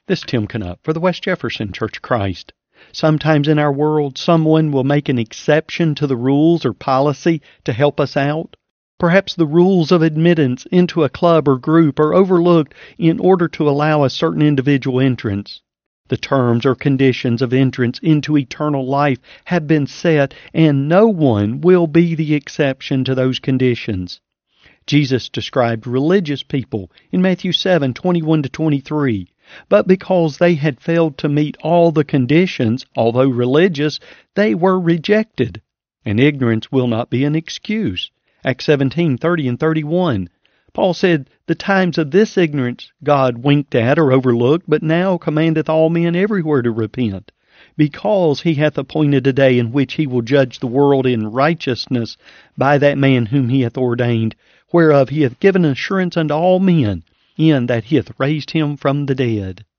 This is Tim Canuck for the West Jefferson Church of Christ. Sometimes in our world, someone will make an exception to the rules or policy to help us out. Perhaps the rules of admittance into a club or group are overlooked in order to allow a certain individual entrance. The terms or conditions of entrance into eternal life have been set, and no one will be the exception to those conditions. Jesus described religious people in Matthew 7:21-23. But because they had failed to meet all the conditions, although religious, they were rejected. And ignorance will not be an excuse. Acts 17:30-31. Paul said, "The times of this ignorance God winked at or overlooked, but now commandeth all men everywhere to repent, because he hath appointed a day in which he will judge the world in righteousness by that man whom he hath ordained, whereof he hath given assurance unto all men, in that he hath raised him from the dead."